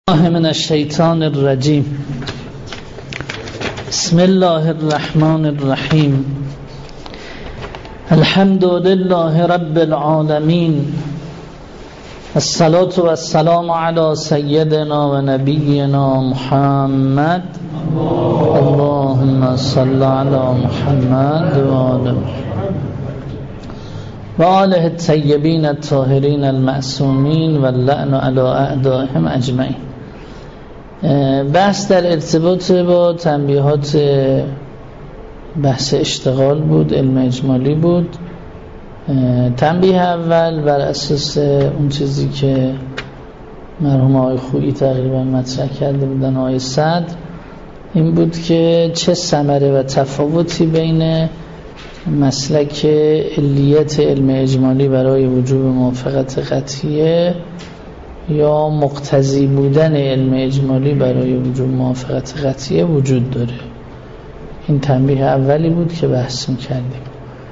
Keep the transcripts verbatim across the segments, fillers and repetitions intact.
من الشیطان الرجیم. بسم الله الرحمن الرحیم. الحمد لله رب العالمین. الصلاة والسلام علی سیدنا و نبینا محمد. اللهم صل علی محمد و آل و آله الطیبین الطاهرین المعصومین و اللعن علی اعدائهم اجمعین. بحث در ارتباط با تنبیهات بحث اشتغال بود، علم اجمالی بود. تنبیه اول بر اساس اون چیزی که مرحوم آقای خویی تقریبا مطرح کرده بودن، آقای صدر، این بود که چه ثمره و تفاوتی بین مسلک علیت علم اجمالی برای وجوب موافقت قطعیه یا مقتضی بودن علم اجمالی برای وجوب موافقت قطعیه وجود داره. این تنبیه اولی بود که بحث می‌کردیم.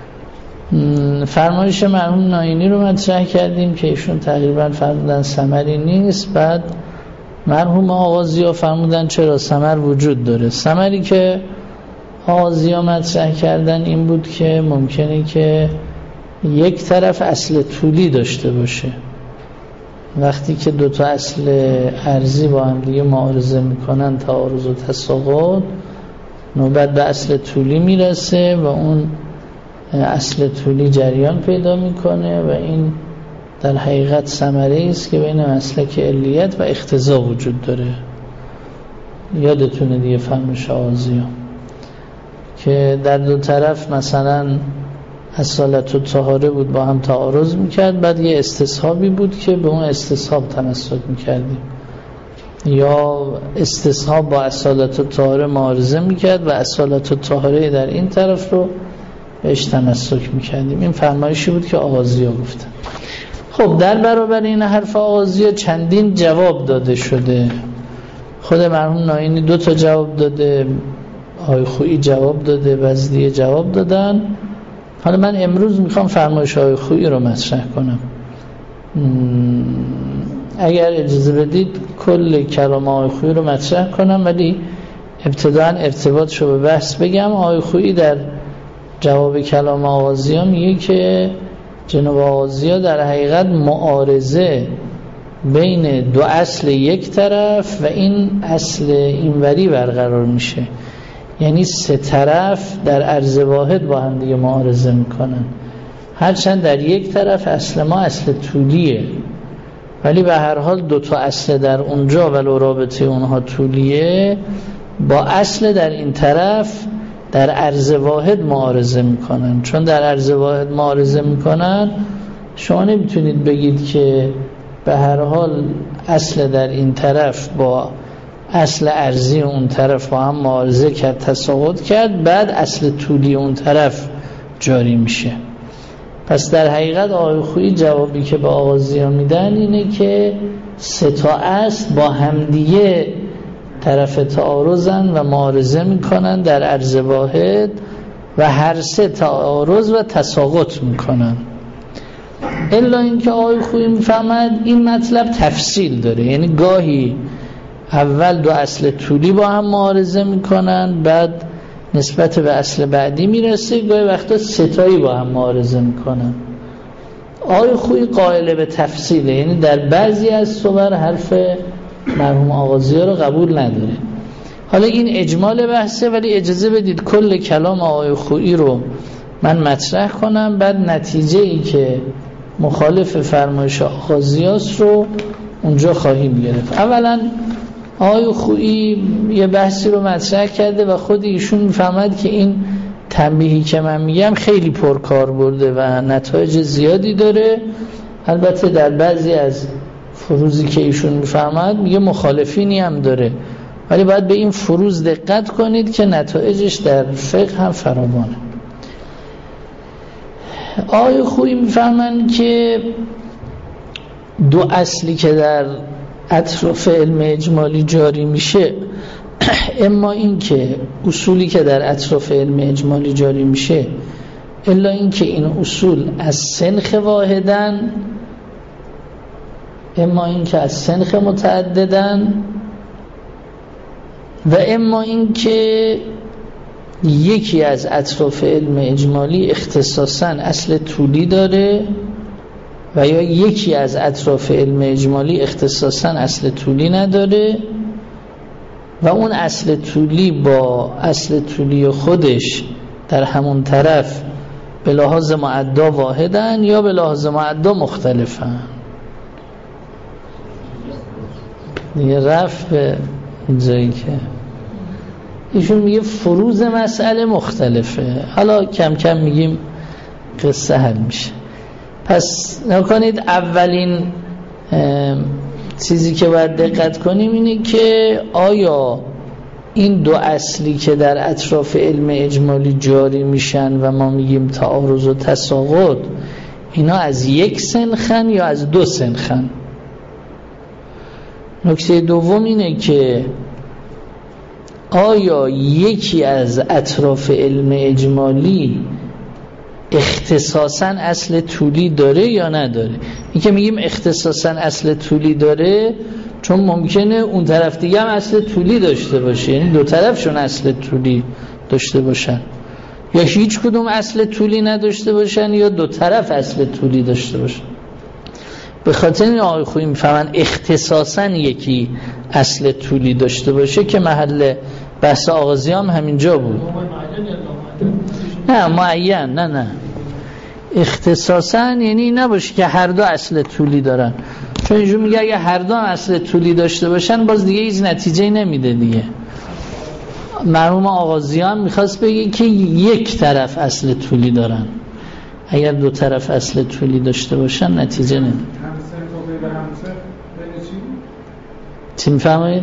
فرمایش مرحوم ناینی رو مطرح کردیم که ایشون تقریبا فرمودن ثمری نیست. بعد مرحوم آغازی‌ها فرمودن چرا ثمر وجود داره. ثمری که آغازی‌ها مطرح کردن این بود که ممکنه که یک طرف اصل طولی داشته باشه. وقتی که دو تا اصل ارضی با هم دیگه معارضه میکنن، تعارض و تساقط، نوبت به اصل طولی میرسه و اون اصل طولی جریان پیدا میکنه و این در حقیقت ثمره است که بین مسلک علیت و اقتضا وجود داره. یادتونه دیگه فرمایش آغازی‌ها که در دو طرف مثلا اصالت و طهاره بود، با هم تعارض میکرد، بعد یه استصحابی بود که به اون استصحاب تمسک میکردیم، یا استصحاب با اصالت و طهاره معارضه میکرد و اصالت و طهاره در این طرف رو بهش تمسک میکردیم. این فرمایشی بود که آغازی‌ها گفتن. خب در برابر این حرف آغازی‌ها چندین جواب داده شده. خود مرحوم ناینی دو تا جواب داده، آقای خویی جواب داده، بعضی دیگه جواب دادن. حالا من امروز میخوام فرمایش آقای خویی رو مطرح کنم. اگر اجازه بدید کل کلام آقای خویی رو مطرح کنم، ولی ابتداً ارتباطش رو به بحث بگم. آقای خویی در جواب کلام آغازی‌ها میگه که جناب آغازی‌ها در حقیقت معارضه بین دو اصل یک طرف و این اصل اینوری برقرار میشه، یعنی سه طرف در عرض واحد با هم دیگه معارضه میکنن. هرچند در یک طرف اصل ما اصل طولیه، ولی به هر حال دو تا اصل در اونجا ولو رابطه اونها طولیه، با اصل در این طرف در عرض واحد معارضه میکنن. چون در عرض واحد معارضه میکنن، شما نمیتونید بگید که به هر حال اصل در این طرف با اصل ارضی اون طرف با هم معارضه کرد، تساقط کرد، بعد اصل طولی اون طرف جاری میشه. پس در حقیقت آقای خویی جوابی که به آغازی‌ها میدن اینه که سه تا اصل با همدیگه طرف تعارضن و معارضه میکنن در عرض واحد و هر سه تعارض و تساقط میکنن. الا اینکه آقای خویی میفهمد این مطلب تفصیل داره، یعنی گاهی اول دو اصل طولی با هم معارضه میکنن، بعد نسبت به اصل بعدی میرسه، گاهی وقتا ستایی با هم معارضه میکنن. آقای خویی قائل به تفصیله، یعنی در بعضی از صور حرف مرحوم آغازی‌ها رو قبول نداره. حالا این اجمال بحثه، ولی اجازه بدید کل کلام آقای خویی رو من مطرح کنم، بعد نتیجه ای که مخالف فرمایش آغازی‌هاست رو اونجا خواهیم گرفت. اولا آقای خویی یه بحثی رو مطرح کرده و خود ایشون میفهمد که این تنبیهی که من میگم خیلی پرکار برده و نتایج زیادی داره. البته در بعضی از فروزی که ایشون میفهمد میگه مخالفینی هم داره، ولی باید به این فروز دقت کنید که نتایجش در فقه هم فراوانه. آقای خویی میفهمن که دو اصلی که در اطراف علم اجمالی جاری میشه، اما این که اصولی که در اطراف علم اجمالی جاری میشه، الا این که این اصول از سنخ واحدن، اما این که از سنخ متعددن و اما این که یکی از اطراف علم اجمالی اختصاصاً اصل طولی داره و یا یکی از اطراف علم اجمالی اختصاصاً اصل طولی نداره و اون اصل طولی با اصل طولی خودش در همون طرف به لحاظ معدا واحدن یا به لحاظ معدا مختلفن. دیگه رفت به جایی که ایشون میگه فروض مسئله مختلفه، حالا کم کم میگیم قصه حل میشه. پس نکنید اولین چیزی که باید دقت کنیم اینه که آیا این دو اصلی که در اطراف علم اجمالی جاری میشن و ما میگیم تعارض و تساقط، اینا از یک سنخن یا از دو سنخن؟ نکته دوم اینه که آیا یکی از اطراف علم اجمالی اختصاصاً اصل طولی داره یا نداره؟ این که میگیم اختصاصاً اصل طولی داره چون ممکنه اون طرف دیگه هم اصل طولی داشته باشه، یعنی دو طرفشون اصل طولی داشته باشن، یا هیچ کدوم اصل طولی نداشته باشن یا دو طرف اصل طولی داشته باشن. به خاطر این آقای خویی میفهمن اختصاصاً یکی اصل طولی داشته باشه که محل بحث آغازی هم همینجا بود. نه معین، نه نه اختصاصاً یعنی نباشه که هر دو اصل طولی دارن، چون اینجور میگه اگه هر دو اصل طولی داشته باشن باز دیگه هیچ نتیجه نمیده دیگه. مرحوم آغازی هم میخواست بگه که یک طرف اصل طولی دارن، اگر دو طرف اصل طولی داشته باشن نتیجه نمیده. چی میفهمید؟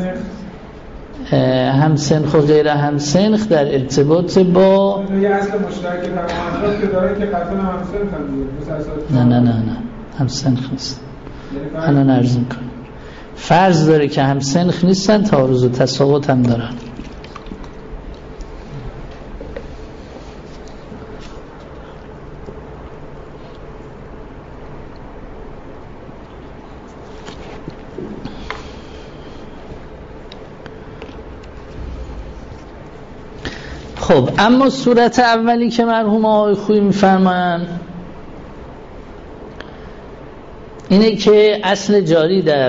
همسنخ و غیر همسنخ در ارتباط با یه اصل مشترک تمام که داره که قطعا همسنخ هم نه نه نه نه همسنخ نیست. الان عرض میکنم فرض داره که همسنخ نیستن، تعارض و تساقط هم دارن. خب اما صورت اولی که مرحوم آقای خویی میفرمایند اینه که اصل جاری در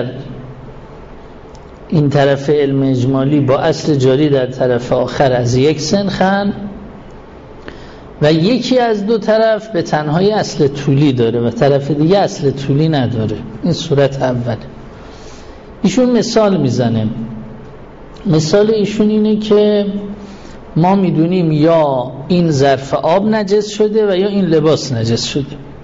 این طرف علم اجمالی با اصل جاری در طرف آخر از یک سنخن و یکی از دو طرف به تنهایی اصل طولی داره و طرف دیگه اصل طولی نداره. این صورت اول. ایشون مثال میزنه. مثال ایشون اینه که ما میدونیم یا این ظرف آب نجس شده و یا این لباس نجس شده.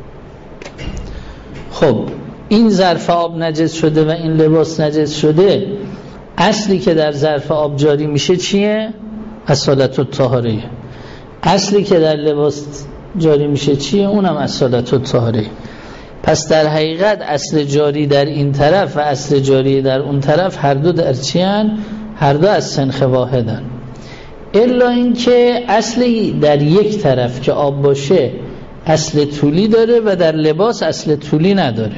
خب این ظرف آب نجس شده و این لباس نجس شده، اصلی که در ظرف آب جاری میشه چیه؟ اصالت الطهاره. اصلی که در لباس جاری میشه چیه؟ اونم اصالت الطهاره. پس در حقیقت اصل جاری در این طرف و اصل جاری در اون طرف هر دو در چی هن؟ هر دو از سنخ واحدن، الا اینکه اصلی در یک طرف که آب باشه اصل طولی داره و در لباس اصل طولی نداره.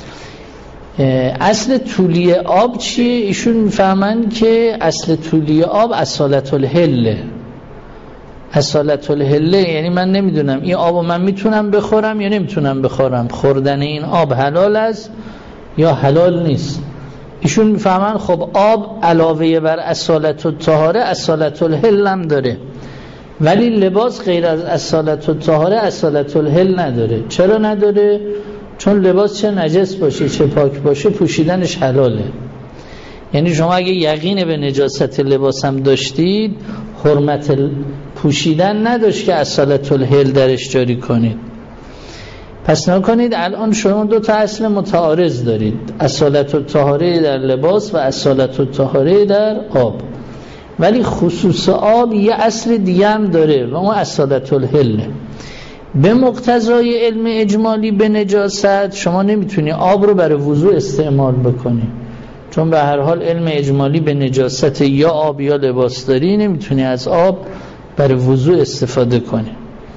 اصل طولی آب چیه؟ ایشون میفهمن که اصل طولی آب اصالت الحله. اصالت الحله یعنی من نمیدونم این آبو من میتونم بخورم یا نمیتونم بخورم، خوردن این آب حلال است یا حلال نیست. ایشون میفهمن خب آب علاوه بر اصالت الطهاره اصالت الحل هم داره، ولی لباس غیر از اصالت الطهاره اصالت الحل نداره. چرا نداره؟ چون لباس چه نجس باشه چه پاک باشه پوشیدنش حلاله. یعنی شما اگه یقین به نجاست لباس هم داشتید، حرمت پوشیدن نداشت که اصالت الحل درش جاری کنید. پس نکنید الان شما دو تا اصل متعارض دارید، اصالت الطهاره در لباس و اصالت الطهاره در آب، ولی خصوص آب یه اصل دیگه هم داره و اون اصالت الحله. به مقتضای علم اجمالی به نجاست شما نمیتونی آب رو برای وضوء استعمال بکنی، چون به هر حال علم اجمالی به نجاست یا آب یا لباس داری، نمیتونی از آب برای وضوء استفاده کنی.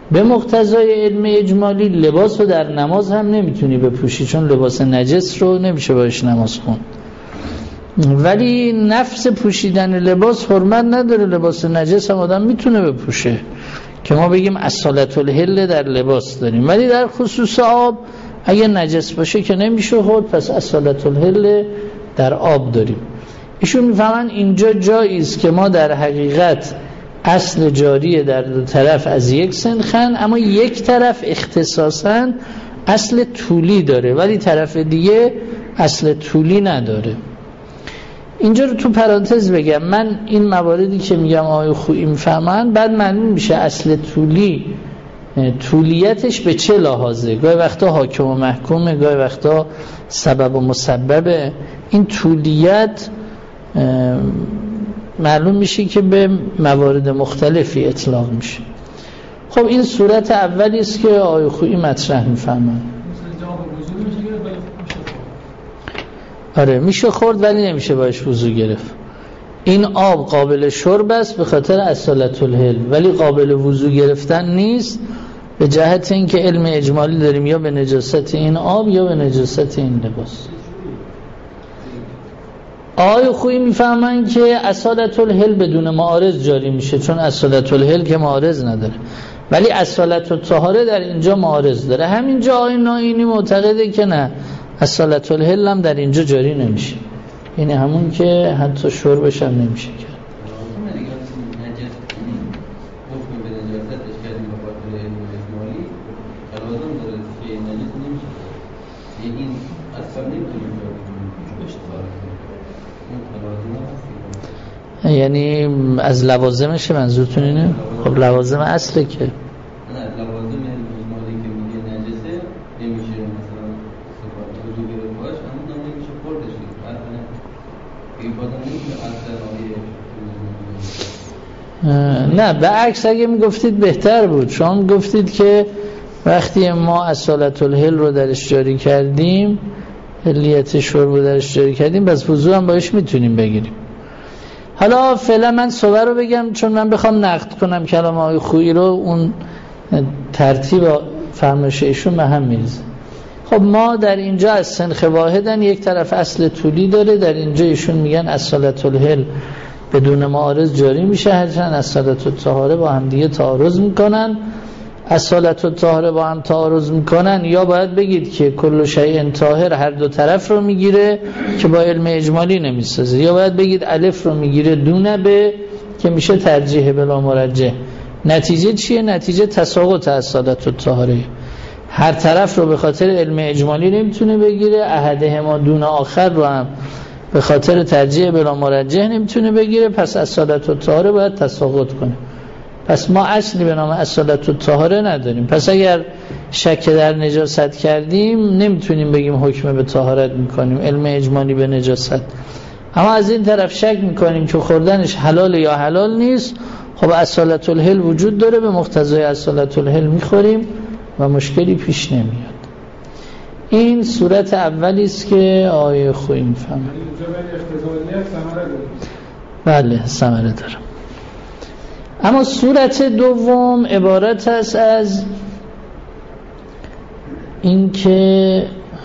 به مقتضای علم اجمالی لباس رو در نماز هم نمیتونی بپوشی، چون لباس نجس رو نمیشه باش نماز خوند. ولی نفس پوشیدن لباس حرمت نداره، لباس نجس هم آدم میتونه بپوشه که ما بگیم اصالت الحل در لباس داریم. ولی در خصوص آب اگه نجس باشه که نمیشه خورد، پس اصالت الحل در آب داریم. ایشون میفهمن اینجا جایی است که ما در حقیقت اصل جاریه در دو طرف از یک سنخن، اما یک طرف اختصاصاً اصل طولی داره ولی طرف دیگه اصل طولی نداره. اینجا رو تو پرانتز بگم، من این مواردی که میگم آقای خویی میفهمن بعد معلوم میشه اصل طولی طولیتش به چه لحاظه. گاهی وقتا حاکم و محکومه، گاهی وقتا سبب و مسببه. این طولیت معلوم میشه که به موارد مختلفی اطلاق میشه. خب این صورت اولی است که آقای خویی مطرح میفهمن. آره میشه خورد ولی نمیشه باش وضو گرفت. این آب قابل شرب است به خاطر اصالت الحل، ولی قابل وضو گرفتن نیست به جهت اینکه علم اجمالی داریم یا به نجاست این آب یا به نجاست این لباس. آقای خویی میفهمن که اصالت الحل بدون معارض جاری میشه، چون اصالت الحل که معارض نداره، ولی اصالت الطهاره در اینجا معارض داره. همینجا آقای نائینی معتقده که نه، اصالت الحل هم در اینجا جاری نمیشه، یعنی همون که حتی شربش هم نمیشه کرد. یعنی از لوازمشه منظورتون اینه؟ خب لوازم اصله که نه، لوازم اجمالی که میگه نجسه نمیشه مثلا صفات وجود گرفت باش، همون هم نمیشه خوردش دیگه. مثلا این بازم نمیشه اصلا آیه. نه به عکس اگه میگفتید بهتر بود. شما میگفتید که وقتی ما اصالت الحل رو درش جاری کردیم، حلیت شرب رو درش جاری کردیم، بس وضو هم باش میتونیم بگیریم. حالا فعلا من صحبت رو بگم، چون من بخوام نقد کنم کلام آقای خویی رو، اون ترتیب فرمایش ایشون به هم میریزه. خب ما در اینجا از سنخ واحدن، یک طرف اصل طولی داره، در اینجا ایشون میگن اصالت الحل بدون معارض جاری میشه، هرچند اصالت الطهاره با هم دیگه تعارض میکنن. اصالت الطهاره با هم تعارض میکنن، یا باید بگید که کل شیء طاهر هر دو طرف رو میگیره که با علم اجمالی نمیسازه، یا باید بگید الف رو میگیره دونه به که میشه ترجیح بلا مرجح. نتیجه چیه؟ نتیجه تساقط اصالت الطهاره. هر طرف رو به خاطر علم اجمالی نمیتونه بگیره، احدهما دون آخر رو هم به خاطر ترجیح بلا مرجح نمیتونه بگیره، پس اصالت الطهاره باید تساقط کنه. پس ما اصلی به نام اصالت الطهاره نداریم. پس اگر شک در نجاست کردیم نمیتونیم بگیم حکم به طهارت میکنیم، علم اجمالی به نجاست. اما از این طرف شک میکنیم که خوردنش حلال یا حلال نیست، خب اصالت الحل وجود داره، به مقتضای اصالت الحل میخوریم و مشکلی پیش نمیاد. این صورت اولی است که آیه خویی میفهمه. بله ثمره داره. اما صورت دوم عبارت است از اینکه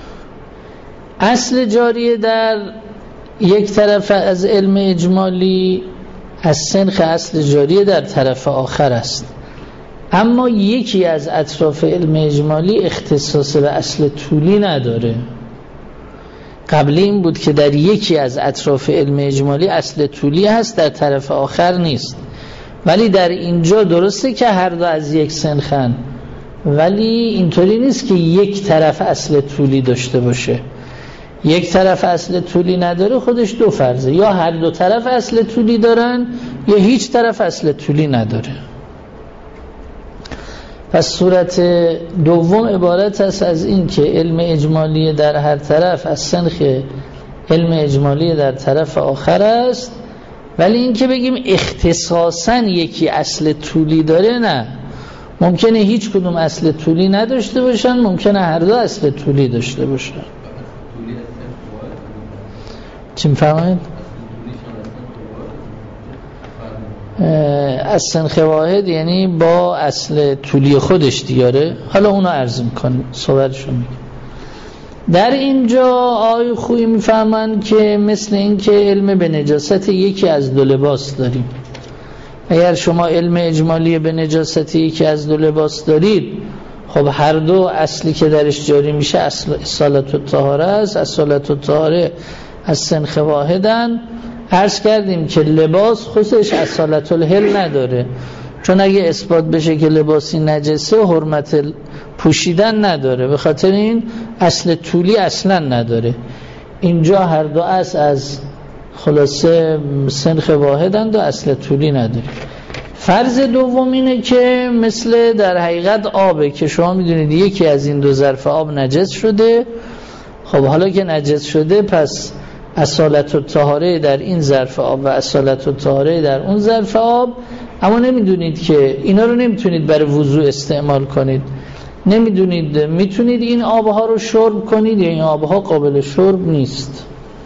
اصل جاریه در یک طرف از علم اجمالی از سنخ اصل جاریه در طرف آخر است، اما یکی از اطراف علم اجمالی اختصاص به اصل طولی نداره. قبل این بود که در یکی از اطراف علم اجمالی اصل طولی هست، در طرف آخر نیست. ولی در اینجا درسته که هر دو از یک سنخن، ولی اینطوری نیست که یک طرف اصل طولی داشته باشه. یک طرف اصل طولی نداره، خودش دو فرضه، یا هر دو طرف اصل طولی دارن یا هیچ طرف اصل طولی نداره. پس صورت دوم عبارت است از این که علم اجمالی در هر طرف از سنخ علم اجمالی در طرف آخر است، ولی این که بگیم اختصاصاً یکی اصل طولی داره نه. ممکنه هیچ کدوم اصل طولی نداشته باشن، ممکنه هر دو اصل طولی داشته باشن. چی می‌فرمایید؟ از سنخ واحد یعنی با اصل طولی خودش دیاره. حالا اونو عرض میکنیم، صحبتشو میگیم. در اینجا آقای خویی میفهمن که مثل این که علم به نجاست یکی از دو لباس داریم. اگر شما علم اجمالی به نجاست یکی از دو لباس دارید، خب هر دو اصلی که درش جاری میشه اصل اصالت و طهاره است. اصالت و طهاره از سنخ واحدن. عرض کردیم که لباس خودش اصالت الحل نداره، چون اگه اثبات بشه که لباسی نجسه حرمت پوشیدن نداره، به خاطر این اصل طولی اصلا نداره. اینجا هر دو اصل از خلاصه سنخ واحدند و اصل طولی نداره. فرض دوم اینه که مثل در حقیقت آبه که شما میدونید یکی از این دو ظرف آب نجس شده. خب حالا که نجس شده پس اصالت و طهاره در این ظرف آب و اصالت و طهاره در اون ظرف آب، اما نمیدونید که اینا رو نمیتونید برای وضوء استعمال کنید، نمیدونید میتونید این آبها رو شرب کنید یا این آبها قابل شرب نیست.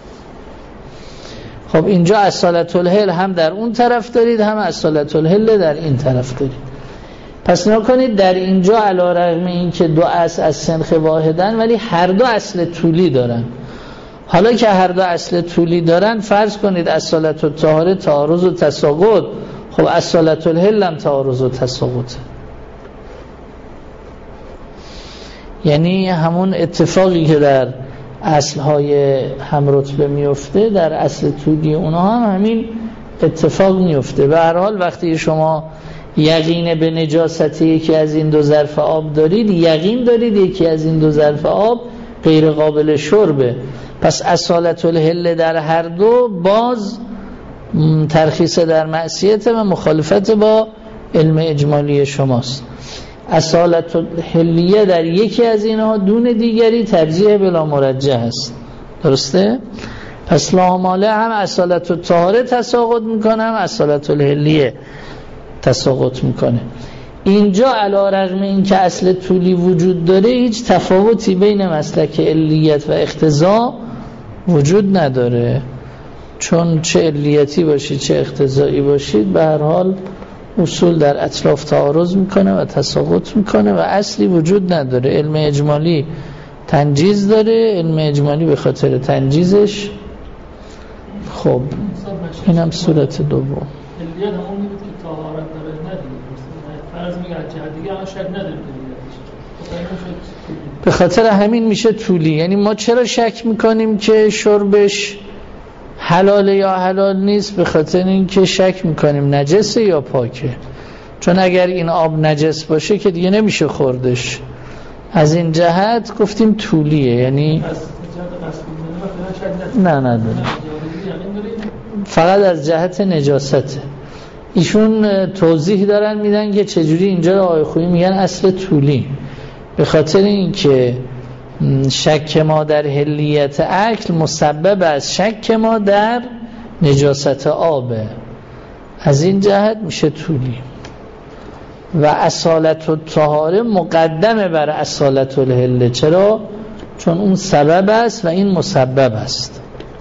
خب اینجا اصالت الحل هم در اون طرف دارید، هم اصالت الحل در این طرف دارید. پس نکنید در اینجا علی رغم این که دو اصل از سنخ واحدن ولی هر دو اصل طولی دارن. حالا که هر دو اصل طولی دارن، فرض کنید اصالت و طهاره تعارض و تساقط، خب اصالت الحل هم تعارض و تساقط، یعنی همون اتفاقی که در اصلهای هم رتبه میفته در اصل طولی اونها هم همین اتفاق میفته. به هر حال وقتی شما یقین به نجاست یکی از این دو ظرف آب دارید، یقین دارید یکی از این دو ظرف آب غیر قابل شربه، پس اصالت الحل در هر دو باز ترخیص در معصیت و مخالفت با علم اجمالی شماست. اصالت الحلیه در یکی از اینها دون دیگری ترجیح بلا مرجح است. درسته؟ پس لاماله هم اصالت الطهاره تساقط میکنه، هم اصالت الحلیه تساقط میکنه. اینجا علی رغم این که اصل طولی وجود داره، هیچ تفاوتی بین مسلک علیت و اقتضا وجود نداره، چون چه علیتی باشید چه اقتضایی باشید به هر حال اصول در اطراف تعارض میکنه و تساقط میکنه و اصلی وجود نداره. علم اجمالی تنجیز داره، علم اجمالی به خاطر تنجیزش. خب اینم صورت دوم. علیت همون میگه که طهارت داره ندید، فرض میگه از جهت دیگه همون شک نداره به خاطر همین میشه طولی. یعنی ما چرا شک میکنیم که شربش حلاله یا حلال نیست؟ به خاطر اینکه شک میکنیم نجسه یا پاکه، چون اگر این آب نجس باشه که دیگه نمیشه خوردش. از این جهت گفتیم طولیه. یعنی نه نه فقط از جهت نجاسته. ایشون توضیح دارن میدن که چجوری اینجا آقای خویی میگن اصل طولی، به خاطر اینکه شک ما در حلیت اکل مسبب از شک ما در نجاست آبه، از این جهت میشه طولی. و اصالت الطهاره مقدمه بر اصالت الحل. چرا؟ چون اون سبب است و این مسبب است.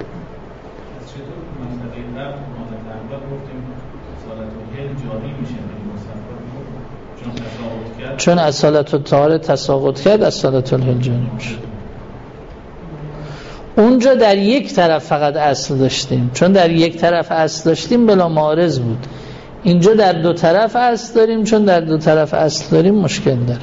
چون اصالت الطهاره تساقط کرد، اصالت الحل جاری میشه. اونجا در یک طرف فقط اصل داشتیم، چون در یک طرف اصل داشتیم بلا معارض بود. اینجا در دو طرف اصل داریم، چون در دو طرف اصل داریم مشکل داره.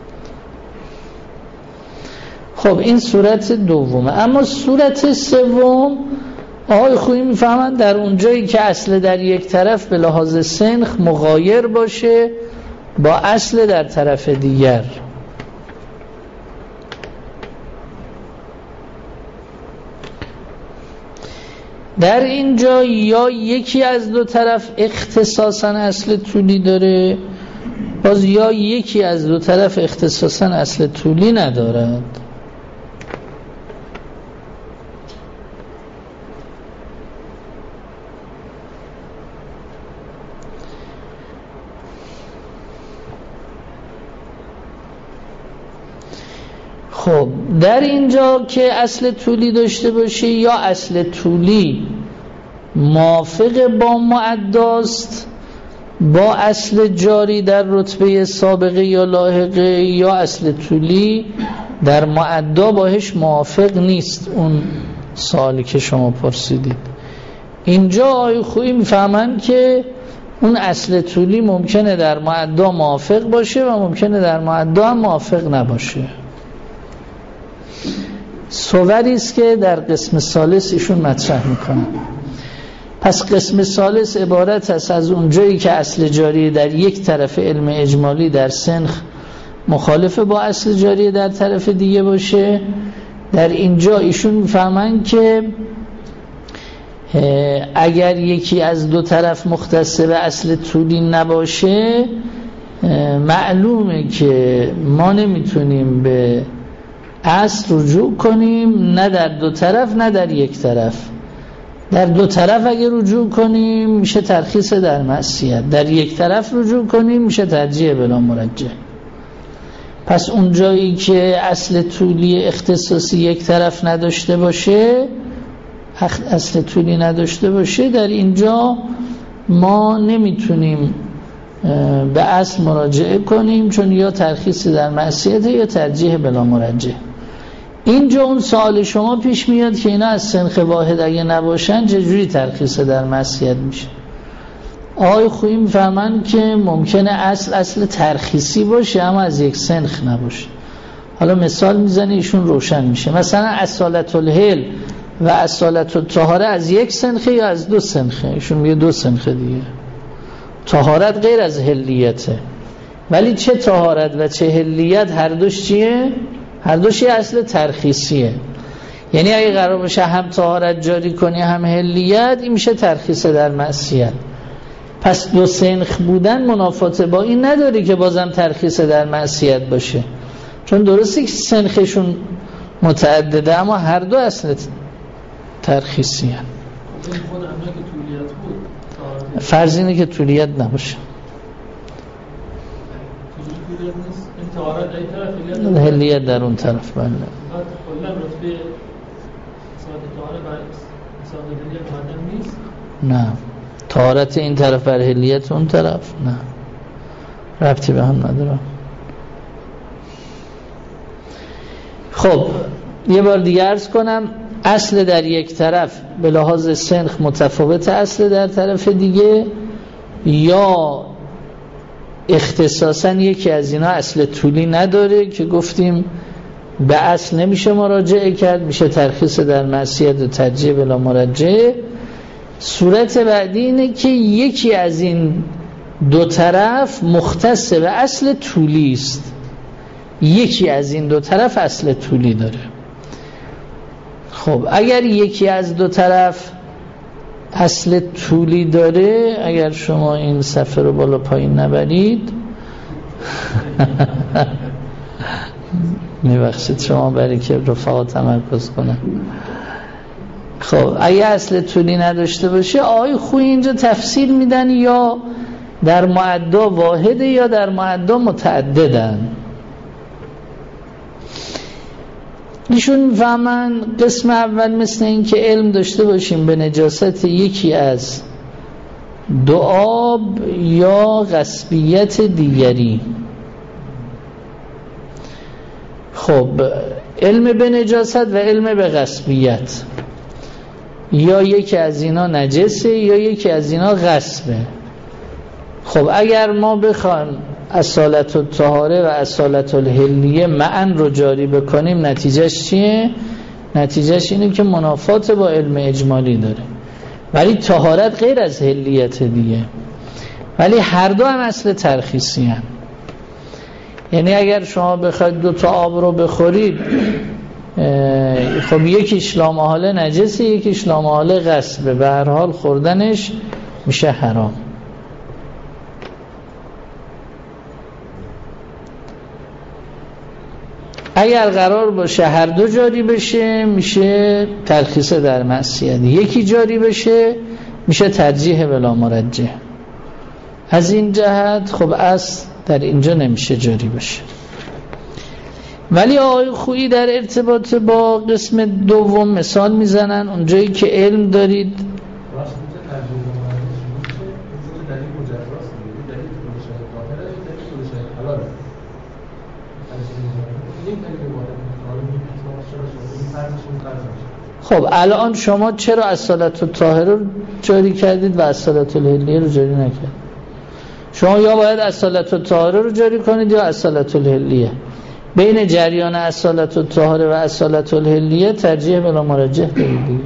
خب این صورت دومه. اما صورت سوم آقای خویی میفهمن در اونجایی که اصل در یک طرف به لحاظ سنخ مغایر باشه با اصل در طرف دیگر. در اینجا یا یکی از دو طرف اختصاصاً اصل طولی داره، باز یا یکی از دو طرف اختصاصاً اصل طولی ندارد. خب در اینجا که اصل طولی داشته باشه، یا اصل طولی موافق با معداست با اصل جاری در رتبه سابقه یا لاحقه یا اصل طولی در معدا باهش موافق نیست. اون سوالی که شما پرسیدید اینجا آقای خویی میفهمن که اون اصل طولی ممکنه در معدا موافق باشه و ممکنه در معدا هم موافق نباشه. صوری است که در قسم ثالث ایشون مطرح میکنن. پس قسم ثالث عبارت است از اونجایی که اصل جاری در یک طرف علم اجمالی در سنخ مخالف با اصل جاری در طرف دیگه باشه. در اینجا ایشون میفهمن که اگر یکی از دو طرف مختص به اصل طولی نباشه معلومه که ما نمیتونیم به اصل رجوع کنیم، نه در دو طرف نه در یک طرف. در دو طرف اگه رجوع کنیم میشه ترخیص در معصیت، در یک طرف رجوع کنیم میشه ترجیح بلا مرجح. پس اون جایی که اصل طولی اختصاصی یک طرف نداشته باشه، اصل طولی نداشته باشه، در اینجا ما نمیتونیم به اصل مراجعه کنیم، چون یا ترخیص در معصیت یا ترجیح بلا مرجح. اینجا اون سوال شما پیش میاد که اینا از سنخ واحد اگه نباشن چجوری ترخیص در معصیت میشه؟ آقای خویی میفهمن که ممکنه اصل اصل ترخیصی باشه اما از یک سنخ نباشه. حالا مثال میزنه ایشون روشن میشه. مثلا اصالت الحل و اصالت الطهاره از یک سنخه یا از دو سنخه؟ ایشون میگه دو سنخه دیگه. طهارت غیر از حلیته، ولی چه طهارت و چه حلیت هر دوش چیه؟ هر دوش یه اصل ترخیصیه. یعنی اگه قرار باشه هم طهارت جاری کنی هم حلیت، این میشه ترخیص در معصیت. پس دو سنخ بودن منافات با این نداره که بازم ترخیص در معصیت باشه، چون درسته که سنخشون متعدده اما هر دو اصل ترخیصی هن. فرض اینه که طولیت نباشه. حلیت در اون طرف. بله نه، طهارت این طرف بر حلیت اون طرف نه، ربطی به هم نداره. خب یه بار دیگه عرض کنم، اصل در یک طرف به لحاظ سنخ متفاوت اصل در طرف دیگه، یا اختصاصا یکی از اینا اصل طولی نداره که گفتیم به اصل نمیشه مراجعه کرد، میشه ترخیص در معصیت و ترجیح بلا مرجح. صورت بعدی اینه که یکی از این دو طرف مختص به اصل طولی است، یکی از این دو طرف اصل طولی داره. خب اگر یکی از دو طرف اصل طولی داره، اگر شما این صفحه رو بالا پایین نبرید میبخشید شما برای که رفقا تمرکز کنن. خب اگه اصل طولی نداشته باشه، آقای خویی اینجا تفصیل میدن یا در معدا واحده یا در معدا متعددن. ایشون میفهمن قسم اول مثل این که علم داشته باشیم به نجاست یکی از دو آب یا غصبیت دیگری. خب علم به نجاست و علم به غصبیت، یا یکی از اینا نجسه یا یکی از اینا غصبه. خب اگر ما بخوایم اصالت الطهاره و اصالت الحلیه معا رو جاری بکنیم، نتیجهش چیه؟ نتیجهش اینه که منافات با علم اجمالی داره، ولی طهارت غیر از حلیت دیگه، ولی هر دو هم اصل ترخیصی هم. یعنی اگر شما بخواید دو تا آب رو بخورید، خب یکیش لامحاله نجسه یکیش لامحاله غصبه، به هر حال خوردنش میشه حرام. اگر قرار باشه هر دو جاری بشه میشه ترخیص در معصیت، یکی جاری بشه میشه ترجیح بلا مرجح. از این جهت خب اصل در اینجا نمیشه جاری بشه. ولی آقای خویی در ارتباط با قسم دوم مثال میزنن، اونجایی که علم دارید دلیل خود شاهد باطله یا دلیل خود شاهد حلاله. این دلیل وارد حالا میتونه چرا شده این فرضشون فرض میشه. خب الان شما چرا الصلاة الطاهره رو جاری کردید و الصلاة الحلیه رو جاری نکردید؟ شما یا باید الصلاة الطاهره رو جاری کنید یا الصلاة الحلیه. بین جریان الصلاة الطاهره و الصلاة الحلیه ترجیح بلا مرجح دارید دیگه.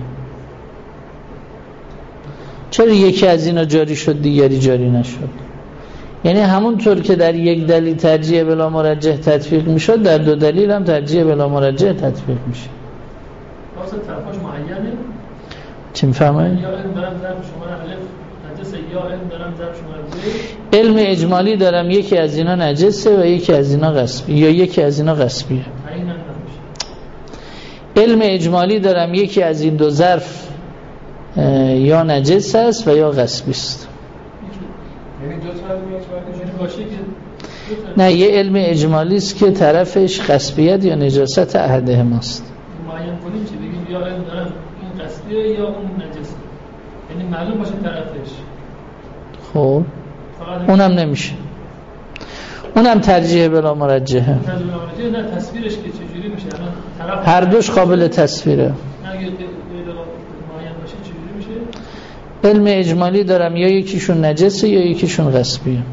چرا یکی از اینا جاری شد دیگری جاری نشد؟ یعنی همونطور که در یک دلیل ترجیح بلا مرجح تطبیق میشد در دو دلیل هم ترجیح بلا مرجح تطبیق میشه. واسه طرفاش معینه. چی میفهمید؟ یا علم دارم ضرب شماره الف نجسه یا علم دارم ضرب شماره ب. علم اجمالی دارم یکی از اینا نجسه و یکی از اینا غصبی یا یکی از اینا غصبیه. تعیین نمیشه. علم اجمالی دارم یکی از این دو ظرف یا نجس است و یا غصبی است. یعنی دو تا علم اجمالی باشه که نه، یه علم اجمالی است که طرفش غصبیت یا نجاست احدهماست. معین کنیم چه بگیم یا علم دارم این غصبیه یا اون نجسه، یعنی معلوم باشه طرفش. خب اونم نمیشه، اونم ترجیح بلا مرجحه. ترجیح بلا مرجحه. نه تصویرش که چجوری میشه؟ الان طرف هر دوش قابل تصویره. اگه معین باشه چجوری میشه؟ علم اجمالی دارم یا یکیشون نجسه یا یکیشون غصبیه. یا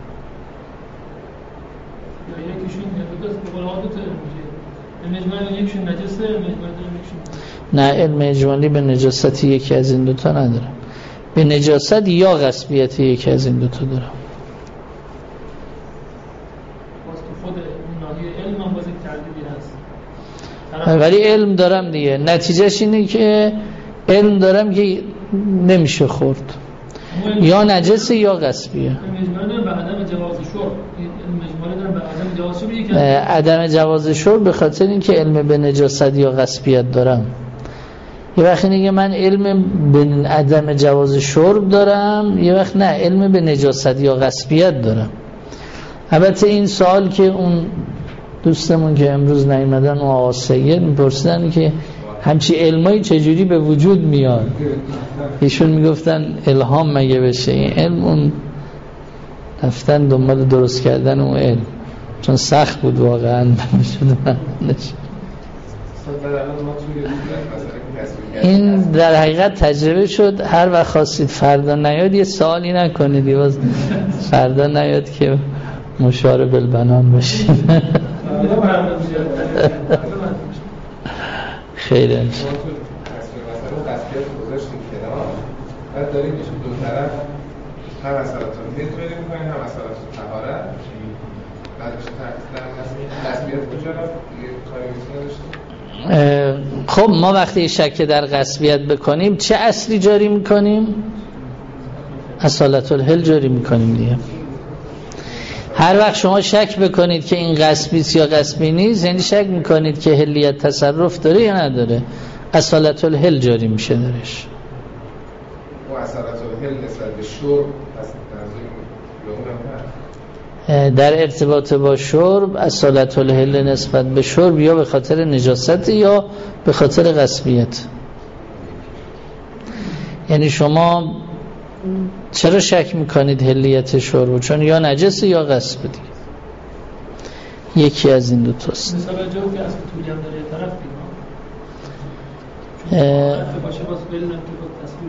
یکیشون دو تا به قول دو تا میشه. علم اجمالی یکیشون نجسه، علم اجمالی یکیشون. نه، علم اجمالی به نجاستی یکی از این دوتا نداره. به نجاست یا غصبیت یکی از این دوتا داره. خود ناحیه علم هم باز یک تردیدی هست. ولی علم دارم دیگه، نتیجهش اینه که علم دارم که نمیشه خورد، یا نجسه یا غصبیه. علم اجمالی به عدم جواز شرب، علم اجمالی دارم به عدم جواز شرب یکی عدم جواز شرب به خاطر اینکه علم به نجاست یا غصبیت دارم. یه وقت اینه که من علم به عدم جواز شرب دارم، یه وقت نه، علم به نجاست یا غصبیت دارم. البته این سوال که اون دوستمون که امروز نیومدن و آقا سید میپرسیدن که همچی علمایی چجوری به وجود میاد، ایشون میگفتن الهام مگه بشه این علم، اون رفتن دنبال درست کردن اون علم، چون سخت بود واقعا شد. این در حقیقت تجربه شد. هر وقت خواستید فردا نیاد یه سوالی نکنید، باز فردا نیاد که مشار بالبنان باشید. خیره مثلا قصدیت گذاشتیم کنار، بعد داریم میشه دو طرف هم اصالت رو میتونیم میکنیم هم اصالت رو طهارت، بعد میشه قصدیت کجا رفت دیگه کاری میتونه داشتیم. خب ما وقتی شک در غصبیت بکنیم چه اصلی جاری میکنیم؟ اصالت الحل جاری میکنیم دیگه. هر وقت شما شک بکنید که این غصبی است یا غصبی نیست، یعنی شک میکنید که حلیت تصرف داره یا نداره، اصالت الحل جاری میشه درش. و اصالت الحل نسبت به شرب در ارتباط با شرب اصالت الحل نسبت به شرب یا به خاطر نجاست یا به خاطر غصبیت. یعنی شما چرا شک میکنید حلیت شرب؟ چون یا نجس یا غصب دیگه، یکی از این دو تاست. مثلا جایی که اصل طولی هم داره طرف دیگه چون باشه باز بلن که تصویر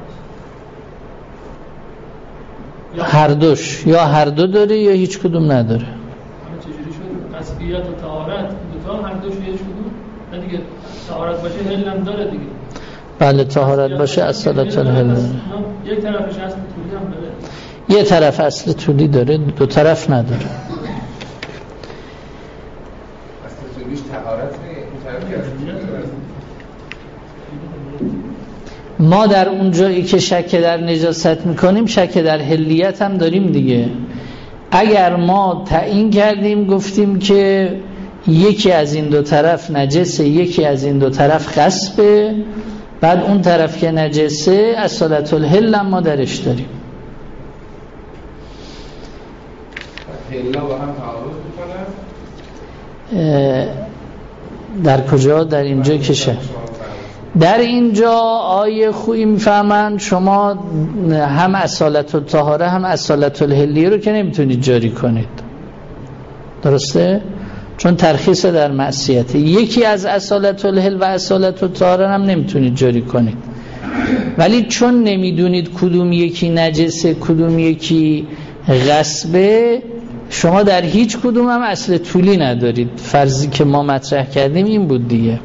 داره. هر دوش، یا هر دو داره یا هیچ کدوم نداره. همه چجوری شد؟ قصبیت و طهارت دو تا هر دوش هیچ کدوم؟ نه دیگه، طهارت باشه هل هم داره دیگه. بله، طهارت باشه اصالت الحل داره. یک طرفش اصل طولی هم داره. یه طرف اصل طولی داره، دو طرف نداره. اصل طولیش طهارت ما در اون جایی که شک در نجاست میکنیم شک در حلیت هم داریم دیگه. اگر ما تعیین کردیم گفتیم که یکی از این دو طرف نجسه یکی از این دو طرف غصبه، بعد اون طرف که نجسه اصالت الحل هم ما درش داریم. حلا با هم تعارض میکنن؟ در کجا؟ در اینجا که شک در اینجا آیه خویی میفهمند شما هم اصالت الطهاره هم اصالت الحلیه رو که نمیتونید جاری کنید، درسته؟ چون ترخیص در معصیت. یکی از اصالت الحل و اصالت الطهاره هم نمیتونید جاری کنید، ولی چون نمیدونید کدوم یکی نجسه کدوم یکی غصبه، شما در هیچ کدوم هم اصل طولی ندارید. فرضی که ما مطرح کردیم این بود دیگه،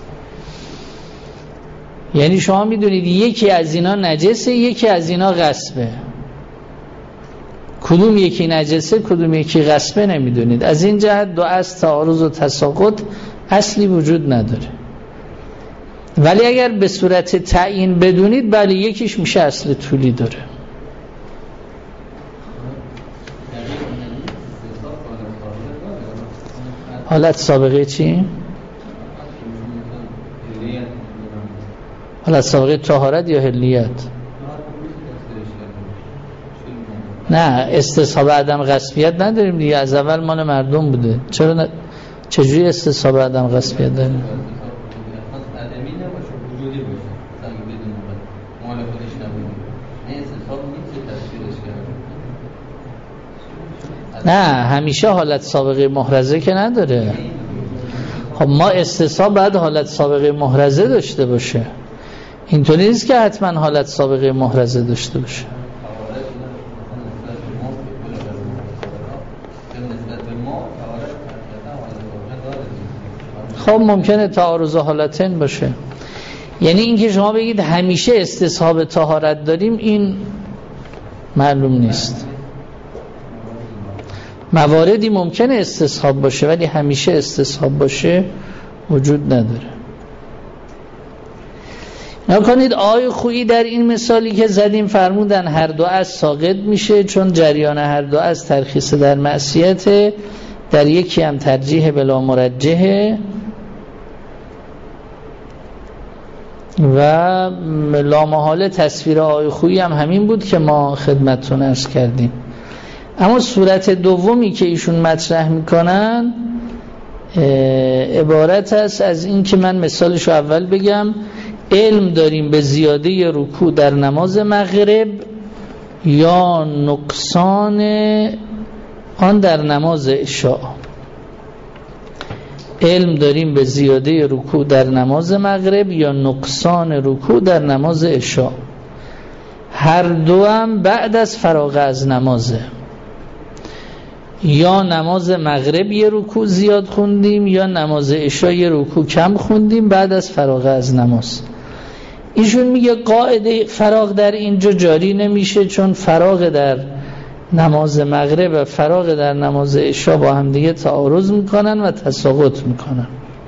یعنی شما میدونید یکی از اینا نجسه یکی از اینا غصبه، کدوم یکی نجسه کدوم یکی غصبه نمیدونید. از این جهت دو اصل تعارض و تساقط اصلی وجود نداره. ولی اگر به صورت تعیین بدونید بله یکیش میشه اصل طولی داره. حالت سابقه چی؟ حالت سابقه طهارت یا حلیت؟ نه استصحاب عدم غصبیت نداریم دیگه، از اول مال مردم بوده. چرا ن... چجوری استصحاب عدم غصبیت داریم؟ نه همیشه حالت سابقه محرزه که نداره. خب ما استصحاب بعد حالت سابقه محرزه داشته باشه، اینطوری نیست که حتما حالت سابقه محرزه داشته باشه. خب ممکنه تعارض حالتین باشه، یعنی اینکه شما بگید همیشه استصحاب طهارت داریم این معلوم نیست. مواردی ممکنه استصحاب باشه ولی همیشه استصحاب باشه وجود نداره. نکنید آقای خویی در این مثالی که زدیم فرمودن هر دو از ساقط میشه، چون جریان هر دو از ترخیص در معصیت، در یکی هم ترجیح بلا مرجحه و لامحاله تصویر آقای خویی هم همین بود که ما خدمتتون عرض کردیم. اما صورت دومی که ایشون مطرح میکنن عبارت است از این که من مثالش رو اول بگم. علم داریم به زیاده رکوع در نماز مغرب یا نقصان آن در نماز عشاء. علم داریم به زیاده رکوع در نماز مغرب یا نقصان رکوع در نماز عشاء. هر دو هم بعد از فراغ از نمازه، یا نماز مغرب یه رکوع زیاد خوندیم یا نماز عشاء یه رکوع کم خوندیم بعد از فراغ از نماز. ایشون میگه قاعده فراغ در اینجا جاری نمیشه، چون فراغ در نماز مغرب و فراغ در نماز عشاء با هم دیگه تعارض میکنن و تساقط میکنن.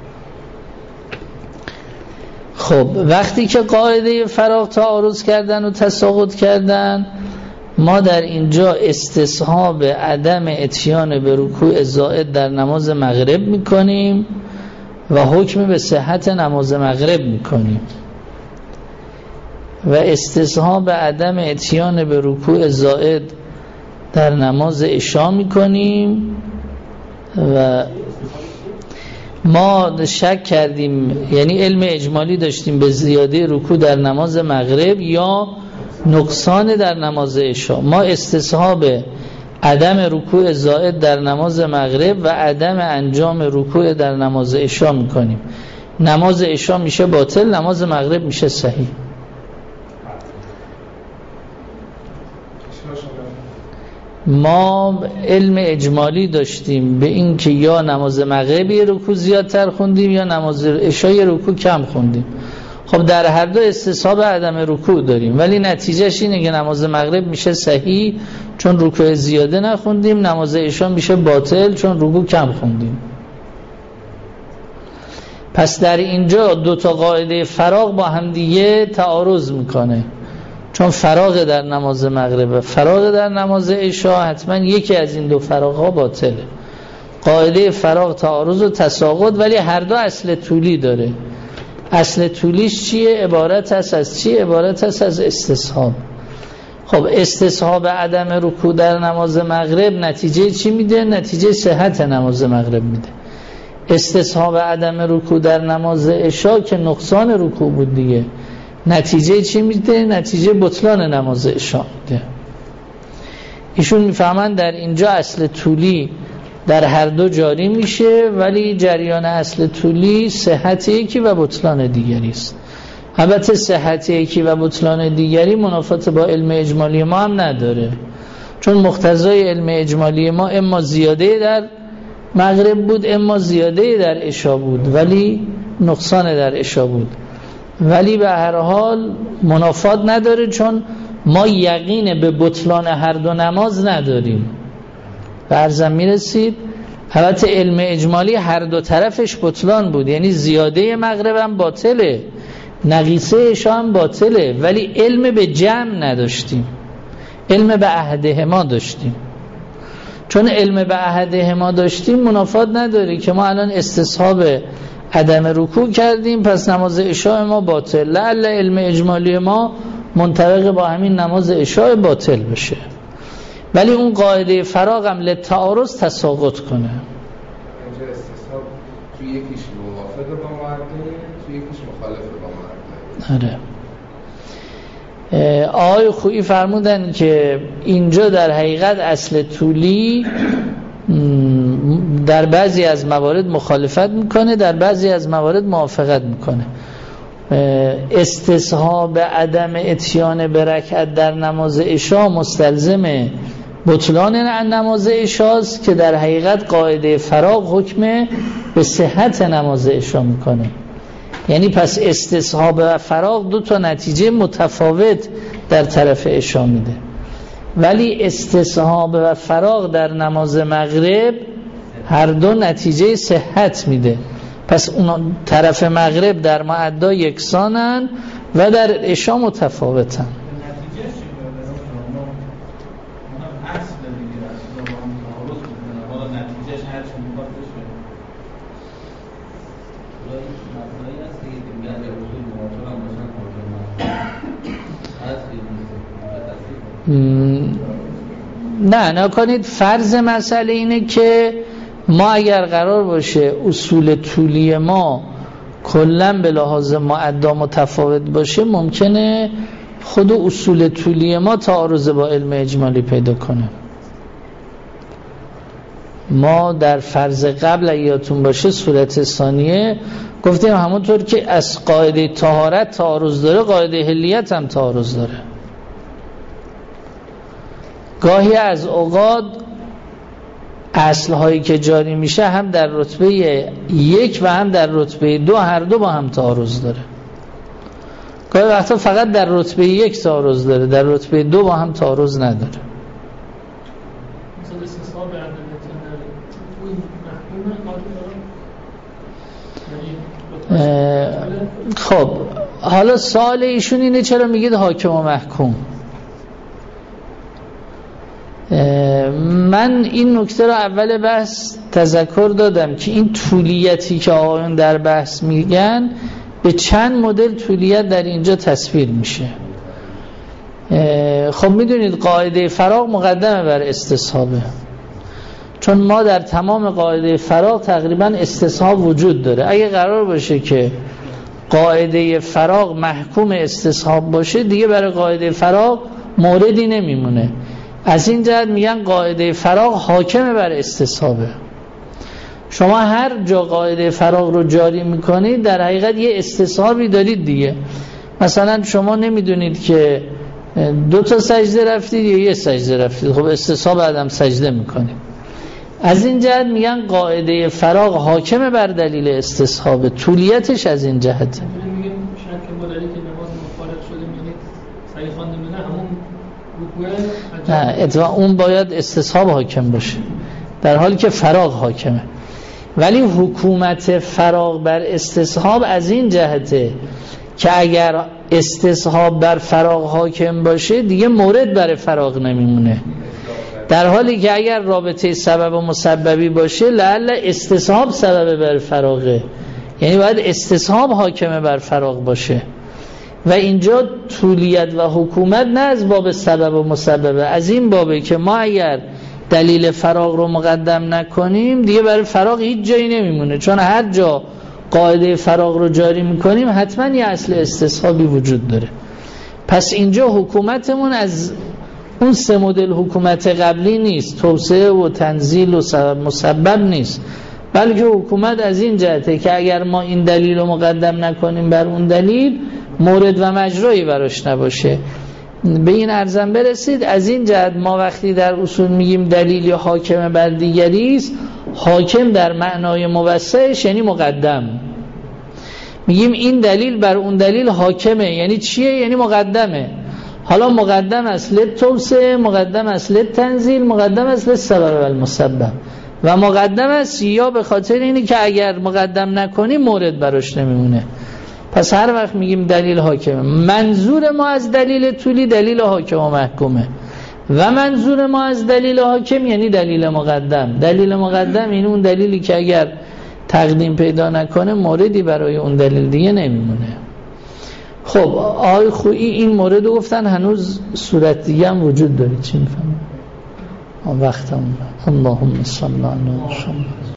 خب وقتی که قاعده فراغ تعارض کردن و تساقط کردن، ما در اینجا استصحاب عدم اتیان به رکوع زائد در نماز مغرب میکنیم و حکم به صحت نماز مغرب میکنیم و استصحاب عدم اتیان به رکوع زائد در نماز عشاء میکنیم. و ما شک کردیم، یعنی علم اجمالی داشتیم به زیاده رکوع در نماز مغرب یا نقصان در نماز عشاء. ما استصحاب عدم رکوع زائد در نماز مغرب و عدم انجام رکوع در نماز عشاء میکنیم. نماز عشاء میشه باطل، نماز مغرب میشه صحیح. ما علم اجمالی داشتیم به این که یا نماز مغرب یه رکوع زیادتر خوندیم یا نماز عشاء یه رکوع کم خوندیم. خب در هر دو استصحاب عدم رکوع داریم، ولی نتیجهش اینه که نماز مغرب میشه صحیح چون رکوع زیاده نخوندیم، نماز عشاء میشه باطل چون رکوع کم خوندیم. پس در اینجا دو تا قاعده فراغ با هم دیگه تعارض میکنه، چون فراغ در نماز مغرب و فراغ در نماز عشاء حتما یکی از این دو فراغ ها باطله. قاعده فراغ تعارض و تساقط، ولی هر دو اصل طولی داره. اصل طولیش چیه؟ عبارت است از چی؟ عبارت است از استصحاب. خب استصحاب عدم رکوع در نماز مغرب نتیجه چی میده؟ نتیجه صحت نماز مغرب میده. استصحاب عدم رکوع در نماز عشاء که نقصان رکوع بود دیگه، نتیجه چی میده؟ نتیجه بطلان نماز عشاء میده. ایشون میفهمن در اینجا اصل طولی در هر دو جاری میشه، ولی جریان اصل طولی صحت یکی و بطلان دیگری است. البته صحت یکی و بطلان دیگری منافات با علم اجمالی ما هم نداره، چون مقتضای علم اجمالی ما اما زیاده در مغرب بود اما زیاده در عشاء بود، ولی نقصان در عشاء بود، ولی به هر حال منافات نداره، چون ما یقین به بطلان هر دو نماز نداریم. به عرضم میرسید البته علم اجمالی هر دو طرفش بطلان بود، یعنی زیاده مغرب هم باطله، نقیصه عشاء هم باطله، ولی علم به جمع نداشتیم، علم به احدهما داشتیم. چون علم به احدهما داشتیم منافات نداره که ما الان استصحاب عدم رکوع کردیم پس نماز عشاء ما باطل، لعل علم اجمالی ما منطبق با همین نماز عشاء باطل بشه، ولی اون قاعده فراغ هم للتعارض تساقط کنه. اینجا استصحاب توی یکیش موافق با معدله، توی یکیش مخالف با معدله. آره. آقای خویی فرمودن که اینجا در حقیقت اصل طولی در بعضی از موارد مخالفت میکنه، در بعضی از موارد موافقت میکنه. استصحاب عدم اتیان به رکعت در نماز عشاء مستلزم بطلان نماز عشاء است که در حقیقت قاعده فراغ حکم به صحت نماز عشاء میکنه. یعنی پس استصحاب و فراغ دو تا نتیجه متفاوت در طرف عشاء میده، ولی استصحاب و فراغ در نماز مغرب هر دو نتیجه صحت میده. پس اون طرف مغرب در معدا یکسانن و در عشاء متفاوتن. نه نکنید، فرض مسئله اینه که ما اگر قرار باشه اصول طولی ما کلن به لحاظ معدا متفاوت باشه، ممکنه خود اصول طولی ما تعارض با علم اجمالی پیدا کنه. ما در فرض قبل اگه یادتون باشه صورت ثانیه گفتیم همونطور که از قاعده طهارت تعارض داره قاعده حلیت هم تعارض داره. گاهی از اوقات اصلهایی که جاری میشه هم در رتبه یک و هم در رتبه دو هر دو با هم تعارض داره. گاهی وقتا فقط در رتبه یک تعارض داره، در رتبه دو با هم تعارض نداره. خب حالا سوال ایشون اینه چرا میگید حاکم و محکوم؟ من این نکته رو اول بحث تذکر دادم که این طولیتی که آقایون در بحث میگن به چند مدل طولیت در اینجا تصویر میشه. خب میدونید قاعده فراغ مقدمه بر استصحابه، چون ما در تمام قاعده فراغ تقریبا استصحاب وجود داره. اگه قرار باشه که قاعده فراغ محکوم استصحاب باشه دیگه برای قاعده فراغ موردی نمیمونه. از این جهت میگن قاعده فراغ حاکم بر استصحابه. شما هر جا قاعده فراغ رو جاری میکنید در حقیقت یه استصحابی دارید دیگه. مثلا شما نمیدونید که دو تا سجده رفتید یا یه سجده رفتید، خب استصحاب عدم سجده میکنید. از این جهت میگن قاعده فراغ حاکم بر دلیل استصحابه، طولیتش از این جهته. میگیم شک مدلی که نماز مفارق شده میگه صحیح خوانده نه همون نه اتفاقا اون باید استصحاب حاکم باشه در حالی که فراغ حاکمه. ولی حکومت فراغ بر استصحاب از این جهته که اگر استصحاب بر فراغ حاکم باشه دیگه مورد برای فراغ نمیمونه، در حالی که اگر رابطه سبب و مسببی باشه لعل استصحاب سبب بر فراغه، یعنی باید استصحاب حاکمه بر فراغ باشه. و اینجا طولیت و حکومت نه از باب سبب و مسببه، از این بابه که ما اگر دلیل فراغ رو مقدم نکنیم دیگه برای فراغ هیچ جایی نمیمونه، چون هر جا قاعده فراغ رو جاری میکنیم حتما یه اصل استصحابی وجود داره. پس اینجا حکومتمون از اون سه مدل حکومت قبلی نیست، توسعه و تنزیل و مسبب نیست، بلکه حکومت از این جهته که اگر ما این دلیل رو مقدم نکنیم بر اون دلیل مورد و مجرایی براش نباشه. به این ارزم برسید از این جهت ما وقتی در اصول میگیم دلیل یا حاکم بر دیگری است، حاکم در معنای موسعش یعنی مقدم. میگیم این دلیل بر اون دلیل حاکمه، یعنی چیه؟ یعنی مقدمه. حالا مقدم است للتوسعه، مقدم است للتنزیل، مقدم است للسبب و المسبب، و مقدم است یا به خاطر اینه که اگر مقدم نکنیم مورد براش نمیمونه. پس هر وقت میگیم دلیل حاکمه، منظور ما از دلیل طولی دلیل حاکم و محکومه، و منظور ما از دلیل حاکم یعنی دلیل مقدم. دلیل مقدم این اون دلیلی که اگر تقدیم پیدا نکنه موردی برای اون دلیل دیگه نمیمونه. خب آقای خویی این مورد رو گفتن، هنوز صورت دیگه هم وجود داره. چی میفهمم؟ وقتم اللهم صل علی محمد.